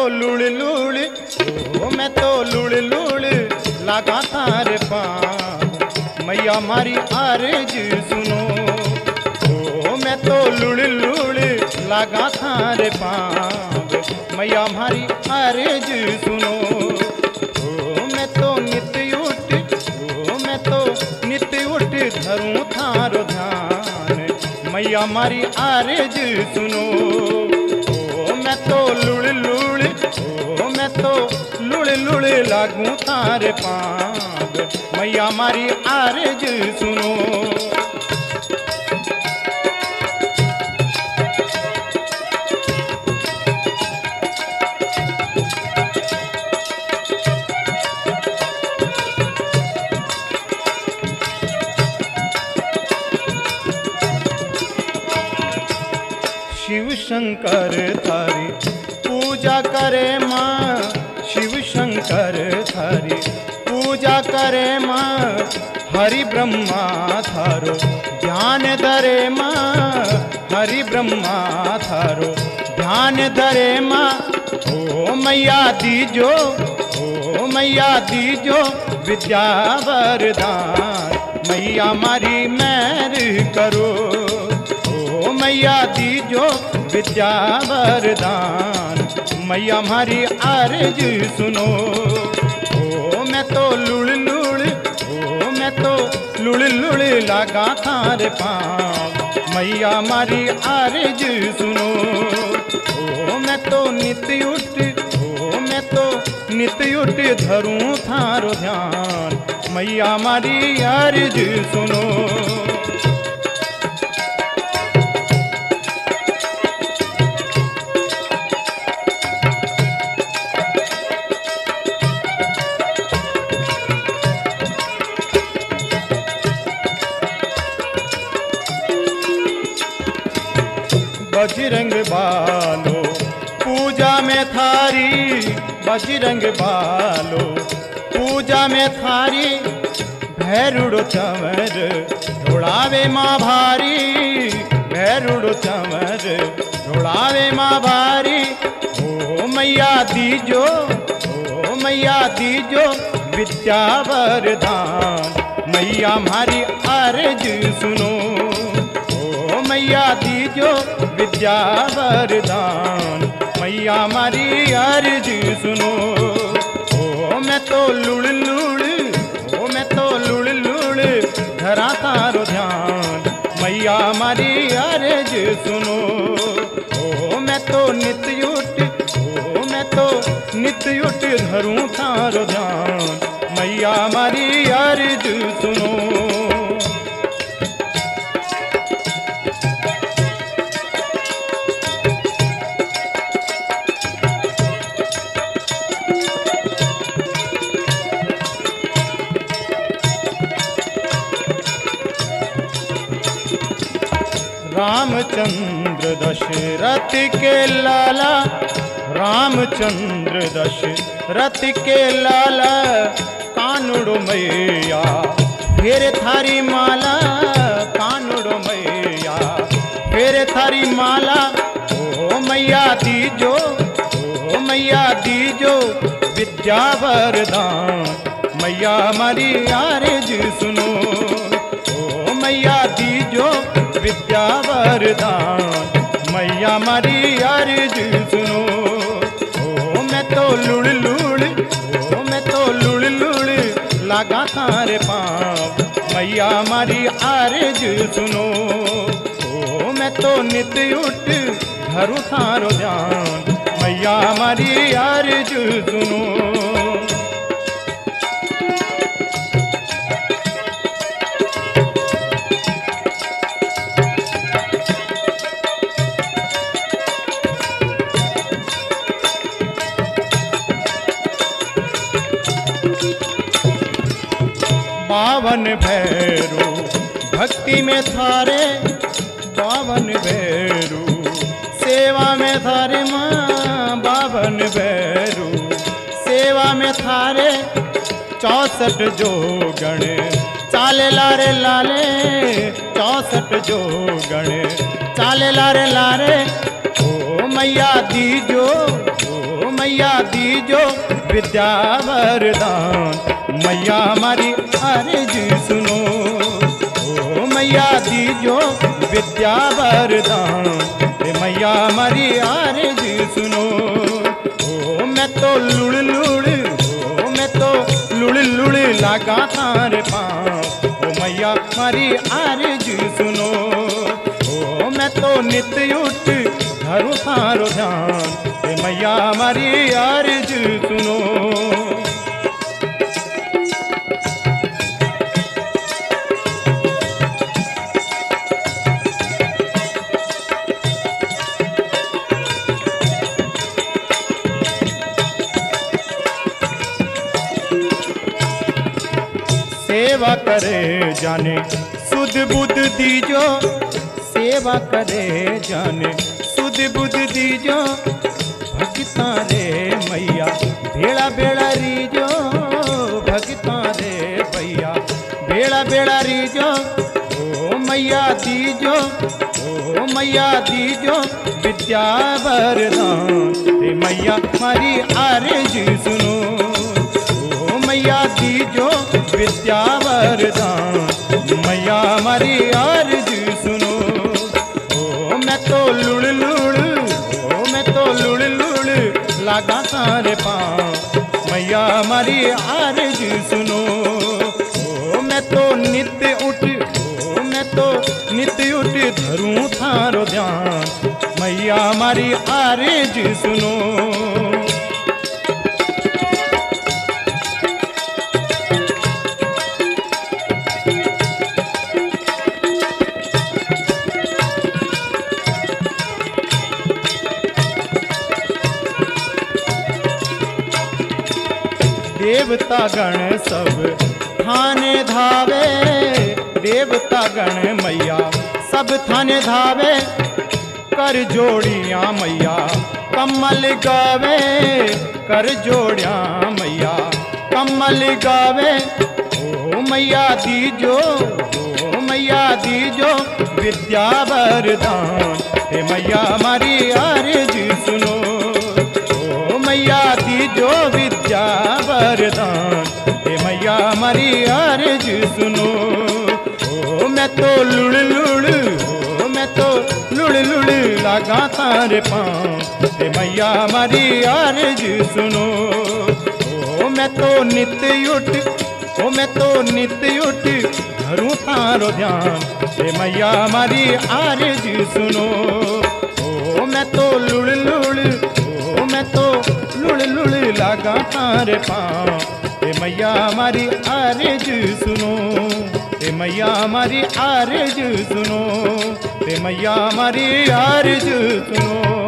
लुड़ लुड़, ओ मैं तो लुड़ लुड़ लगा थारे पाँव, मैया मारी अर्ज सुनो। ओ मैं तो लुड़ लुड़ लगा थारे पाँव, मैया मारी अर्ज सुनो। ओ मैं तो नित उठ, ओ मैं तो नित उठ धरूं थारो ध्यान, मैया मारी अर्ज सुनो। ओ मैं तो लुड़ लुड़, ओ मैं तो लुड़ लुड़ लागूं थारे पाँव, मैया मारी अर्ज सुनो। शिव शंकर थारी पूजा करे माँ, शिव शंकर थारी पूजा करे माँ, हरि ब्रह्मा थारो ध्यान धरे माँ, हरि ब्रह्मा थारो ध्यान धरे माँ। ओ मैया दीजो, ओ मैया दीजो विद्या वरदान, मैया मारी मेहर करो। ओ मैया दीजो विद्या वरदान, मैया हमारी अर्ज सुनो। ओ मैं तो लुड़ लुड़, ओ मैं तो लुड़ लुड़ लगा थारे पाँव, मैया हमारी अर्ज सुनो। ओ मैं तो नित उठ, ओ मैं तो नित उठ धरूं थारो ध्यान, मैया हमारी अर्ज सुनो। बजरंग बालो पूजा में थारी, बजरंग बालो पूजा में थारी, भैरुड़ो चमर ढोड़ावे माँ भारी, भैरुड़ो चमर ढोड़ावे माँ भारी। ओ मैया दीजो, ओ मैया दीजो विद्या वरदान, मैया हमारी अर्ज सुनो। ओ मैया दीजो विद्या वरदान, मैया हमारी अर्ज सुनो। ओ मैं तो लुड़ लुड़, ओ मैं तो लुड़ लुड़ धरा तारो ध्यान, मैया हमारी अर्ज सुनो। ओ मैं तो नित उठ, ओ मैं तो नित उठ धरूं तारो ध्यान, मैया हमारी अर्ज सुनो। रामचंद्र दशरथ के लाला, रामचंद्र दशरथ के लाला, कानुड़ो मैया फिर थारी माला, कानुड़ो मैया फिर थारी माला। ओ मैया दीजो, ओ मैया दीजो विद्या वरदान, मैया हमारी अर्ज सुनो। ओ मैया दीजो विद्या वरदान, मैया हमारी अर्ज सुनो। ओ मैं तो लुड़ लुड़, ओ मैं तो लुड़ लुड़ लगा थारे पाँव, मैया हमारी अर्ज सुनो। ओ मैं तो नित उठ धरूं थारो ध्यान, मैया हमारी अर्ज सुनो। बावन भैरू भक्ति में थारे, बावन भैरू सेवा में थारे माँ, बावन भैरू सेवा में थारे। 64 जोगण चाले लारे लाले, 64 जोगण चाले लारे लारे। ओ मैया दीजो, ओ मैया मैया दीजो विद्या वरदान मैया हमारी अर्ज सुनो। ओ मैया दीजो विद्या वरदान मैया हमारी अर्ज सुनो। ओ मैं तो लुड़ लुड़ ओ मैं तो लुड़ लुड़ लगा तारे पाँव ओ मैया हमारी अर्ज सुनो। ओ मैं तो नित्य उठ धरू थारो ध्यान मैया हमारी अर्ज सुनो। सेवा करे जाने सुध बुध दीजो सेवा करे जाने सुध बुध दीजो भगता रे मैया भेड़ा भेड़ा रीजो भगता रे भैया भेड़ा भेड़ा रीजो। ओ मैया दीजो ओ मैया दीजो विद्या वरदान रे मैया हमारी अर्ज सुनो। ओ मैया दीजो विद्या वरदान मैया हमारी अर्ज सुनो। ओ मैं तो लुड़ लुड़ ओ मैं तो लुड़ लुड़ लगा तारे पाँव मैया हमारी अर्ज सुनो। ओ मैं तो नित्य उठ ओ मैं तो नित्य उठ धरूं थारो ध्यान मैया हमारी अर्ज सुनो। देवता गण सब थाने धावे देवता गण मैया सब थाने धावे कर जोड़िया मैया कमल गावे कर जोड़िया मैया कमल गावे। ओ मैया दीजो ओ मैया दीजो विद्या वरदान हे मैया हमारी अर्ज सुनो। ओ मैया दीजो विद्या वरदान हे मैया हमारी अर्ज सुनो। ओ मैं तो लुड़ लुड़ ओ मैं तो लुड़ लुड़ लगा तारे पाँव हे मैया हमारी अर्ज सुनो। ओ मैं तो नित्य उठ ओ मैं तो नित्य उठ धरूं तारो ध्यान हे मैया हमारी अर्ज सुनो। ओ मैं तो लुड़ लुड़ ओ मैं तो लुड़ लुड़ लगा तारे पाँव हे मैया हमारी अर्ज सुनो। हे मैया हमारी अर्ज सुनो हे मैया हमारी अर्ज सुनो।